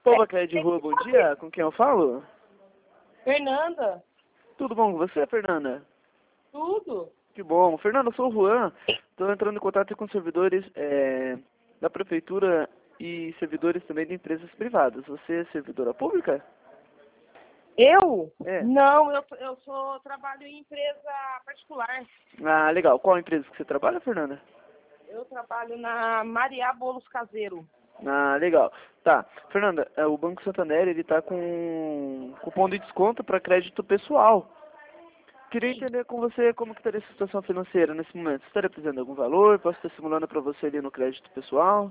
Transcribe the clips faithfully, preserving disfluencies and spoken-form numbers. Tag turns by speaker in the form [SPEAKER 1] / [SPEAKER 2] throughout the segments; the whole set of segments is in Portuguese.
[SPEAKER 1] Opa, Cléia de Rua, bom dia. Com quem eu falo?
[SPEAKER 2] Fernanda,
[SPEAKER 1] Tudo bom com você, Fernanda?
[SPEAKER 2] tudo?
[SPEAKER 1] Que bom. Fernanda, eu sou o Juan. Estou entrando em contato com servidores é, da prefeitura e servidores também de empresas privadas. Você é servidora pública?
[SPEAKER 2] Eu?
[SPEAKER 1] É.
[SPEAKER 2] Não, eu, eu sou, trabalho em empresa particular.
[SPEAKER 1] Ah, legal. Qual empresa que você trabalha, Fernanda?
[SPEAKER 2] Eu trabalho na Mariá Bolos Caseiro.
[SPEAKER 1] Ah, legal. Tá. Fernanda, é, o Banco Santander, ele tá com cupom de desconto para crédito pessoal. Queria entender com você como que estaria a situação financeira nesse momento. Você estaria precisando de algum valor? Posso estar simulando para você ali no crédito pessoal?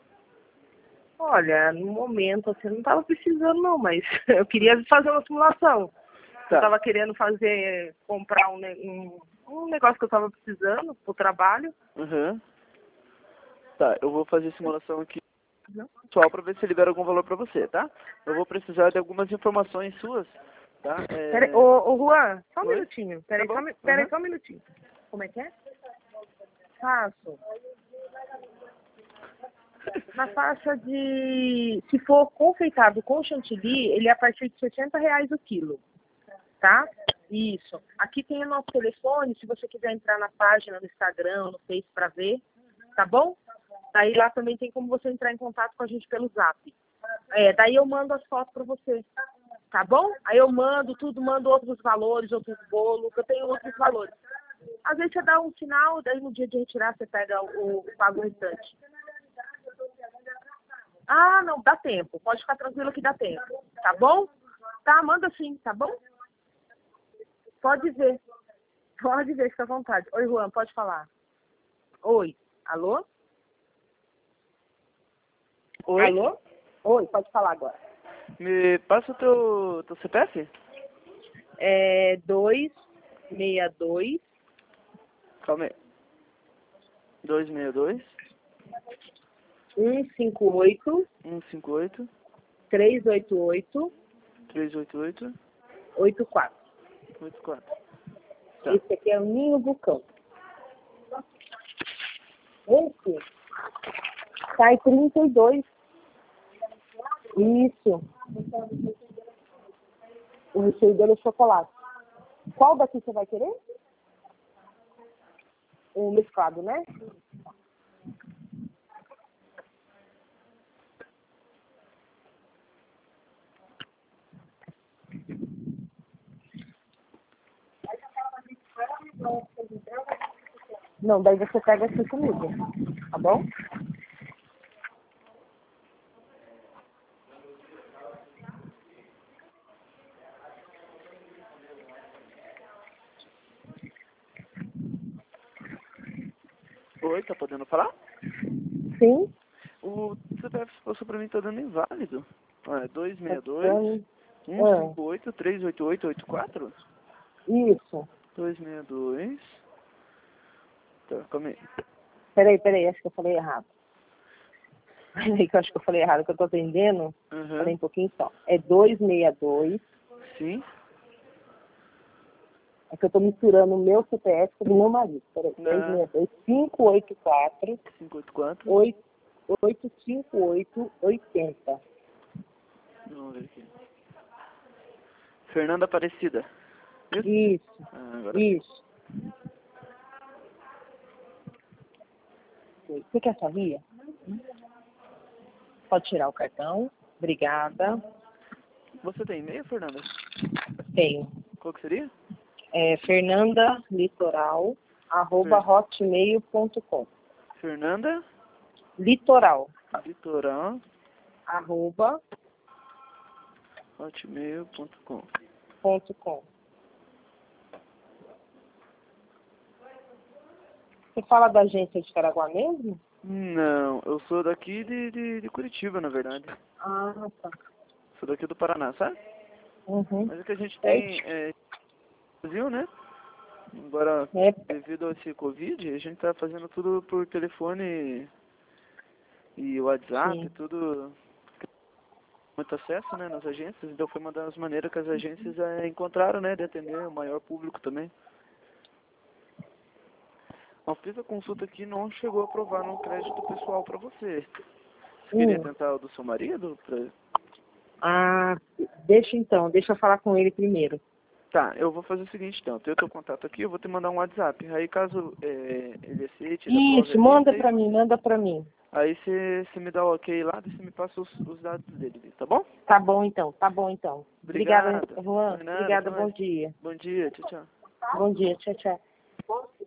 [SPEAKER 2] Olha, no momento assim, eu não estava precisando não, mas eu queria fazer uma simulação.
[SPEAKER 1] Tá.
[SPEAKER 2] Eu estava querendo fazer, comprar um, ne- um, um negócio que eu estava precisando pro trabalho.
[SPEAKER 1] Uhum. Tá, eu vou fazer a simulação aqui
[SPEAKER 2] Não?
[SPEAKER 1] pessoal para ver se libera algum valor para você, tá? Eu vou precisar de algumas informações suas, tá? É...
[SPEAKER 2] Peraí, ô, ô Juan, só um
[SPEAKER 1] Oi?
[SPEAKER 2] minutinho. Peraí,
[SPEAKER 1] Tá
[SPEAKER 2] só,
[SPEAKER 1] bom?
[SPEAKER 2] um mi- peraí
[SPEAKER 1] Uhum.
[SPEAKER 2] só um minutinho. Como é que é? Faço. Na faixa de, se for confeitado com chantilly, ele é a partir de sessenta reais o quilo, tá? Isso. Aqui tem o nosso telefone, se você quiser entrar na página no Instagram, no Face para ver, tá bom? Daí lá também tem como você entrar em contato com a gente pelo Zap. É, daí eu mando as fotos para você, tá bom? Aí eu mando tudo, mando outros valores, outros bolos, eu tenho outros valores. Às vezes você dá um sinal, daí no dia de retirar você pega o, o pago restante. Ah, não, dá tempo. Pode ficar tranquilo que dá tempo. Tá bom? Tá, manda sim, tá bom? Pode ver. Pode ver, fica à vontade. Oi, Juan, pode falar. Oi. Alô?
[SPEAKER 1] Oi?
[SPEAKER 2] Alô? Oi, pode falar agora.
[SPEAKER 1] Me passa o teu, teu C P F?
[SPEAKER 2] É dois seis dois,
[SPEAKER 1] Calma aí. dois seis dois,
[SPEAKER 2] um cinco oito,
[SPEAKER 1] um cinco oito,
[SPEAKER 2] três oito oito,
[SPEAKER 1] três oito oito,
[SPEAKER 2] oito quatro.
[SPEAKER 1] oito quatro. Tá.
[SPEAKER 2] Esse aqui é o Ninho Vulcão. Esse sai trinta e dois. Isso. O recheio dele é chocolate. Qual daqui você vai querer? O mesclado, né? Não, daí você pega aqui comigo, tá bom?
[SPEAKER 1] Oi, tá podendo falar?
[SPEAKER 2] Sim.
[SPEAKER 1] O C P F se passou pra mim tá dando inválido. Ah, é dois seis dois,
[SPEAKER 2] Então,
[SPEAKER 1] um
[SPEAKER 2] ah,
[SPEAKER 1] cinco oito, três oito oito, oito quatro?
[SPEAKER 2] isso.
[SPEAKER 1] dois seis dois. Tá, calma aí.
[SPEAKER 2] Peraí, peraí, acho que eu falei errado. Peraí, que eu acho que eu falei errado, que eu tô atendendo. Falei
[SPEAKER 1] Uhum.
[SPEAKER 2] um pouquinho só. É dois seis dois.
[SPEAKER 1] Sim.
[SPEAKER 2] É que eu tô misturando o meu C P F com o do meu marido. Peraí,
[SPEAKER 1] Na
[SPEAKER 2] dois seis dois, cinco oito quatro,
[SPEAKER 1] cinco oito quatro.
[SPEAKER 2] oito cinco oito, oito zero.
[SPEAKER 1] Vamos ver aqui. Fernanda Aparecida. Isso?
[SPEAKER 2] Isso,
[SPEAKER 1] Ah, agora sim.
[SPEAKER 2] isso. Você quer sua via? Pode tirar o cartão. Obrigada.
[SPEAKER 1] Você tem e-mail, Fernanda?
[SPEAKER 2] Tenho.
[SPEAKER 1] Qual que seria?
[SPEAKER 2] É Fernanda Litoral, arroba
[SPEAKER 1] Fer...
[SPEAKER 2] hotmail ponto com.
[SPEAKER 1] Fernanda
[SPEAKER 2] Litoral,
[SPEAKER 1] Litoral
[SPEAKER 2] arroba
[SPEAKER 1] hotmail ponto com.
[SPEAKER 2] ponto com. Você fala da agência de Caraguá mesmo?
[SPEAKER 1] Não, eu sou daqui de, de, de Curitiba, na verdade.
[SPEAKER 2] Ah, tá.
[SPEAKER 1] Sou daqui do Paraná, sabe?
[SPEAKER 2] Uhum.
[SPEAKER 1] Mas o que a gente
[SPEAKER 2] É,
[SPEAKER 1] tem é Brasil, né? Agora,
[SPEAKER 2] é,
[SPEAKER 1] devido a esse Covid, a gente tá fazendo tudo por telefone e WhatsApp,
[SPEAKER 2] sim.
[SPEAKER 1] tudo muito acesso, né, nas agências. Então foi uma das maneiras que as agências é, encontraram, né, de atender o maior público também. Eu fiz a consulta aqui, não chegou a aprovar no crédito pessoal para você. Você queria
[SPEAKER 2] Hum.
[SPEAKER 1] tentar o do seu marido? Pra...
[SPEAKER 2] Ah, deixa então, deixa eu falar com ele primeiro.
[SPEAKER 1] Tá, eu vou fazer o seguinte então, eu tenho teu contato aqui, eu vou te mandar um WhatsApp. Aí caso é, ele aceite, ele aprove
[SPEAKER 2] Isso,
[SPEAKER 1] ali,
[SPEAKER 2] manda
[SPEAKER 1] daí,
[SPEAKER 2] pra mim, manda pra mim.
[SPEAKER 1] aí você me dá o ok lá, daí você me passa os, os dados dele, tá bom?
[SPEAKER 2] Tá bom então, tá bom então. Obrigada,
[SPEAKER 1] Obrigado.
[SPEAKER 2] Juan.
[SPEAKER 1] Não é nada,
[SPEAKER 2] Obrigada,
[SPEAKER 1] até
[SPEAKER 2] bom
[SPEAKER 1] mais.
[SPEAKER 2] dia.
[SPEAKER 1] Bom dia, tchau, tchau.
[SPEAKER 2] Bom dia, tchau, tchau.